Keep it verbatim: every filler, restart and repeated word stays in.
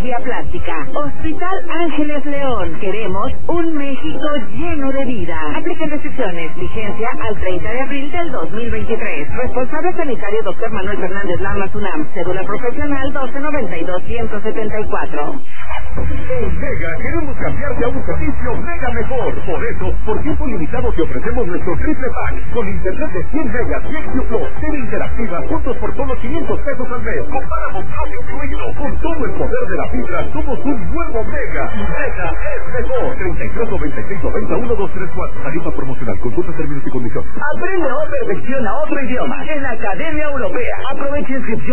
cirugía plástica. Hospital Ángeles León. Queremos un México lleno de vida. Apliquen restricciones. Vigencia al treinta de abril del dos mil veintitrés. Responsable sanitario doctor Manuel Fernández Lamas UNAM. Cédula profesional doce noventa y dos ciento setenta y cuatro. En Mega queremos cambiarte a un servicio Mega mejor. Por eso, por tiempo limitado te ofrecemos nuestro triple pack con internet de cien megas y X Plus, tele interactiva, juntos por solo quinientos pesos al mes. Con páramo Plus incluido. Con todo el poder de la fibra, somos un nuevo Mega. Mega es mejor. treinta y tres noventa y seis noventa uno dos tres cuatro. Tarifa promocional. Consulta términos y condiciones. Aprende o perfecciona otro idioma en Academia Europea. Aprovecha inscripción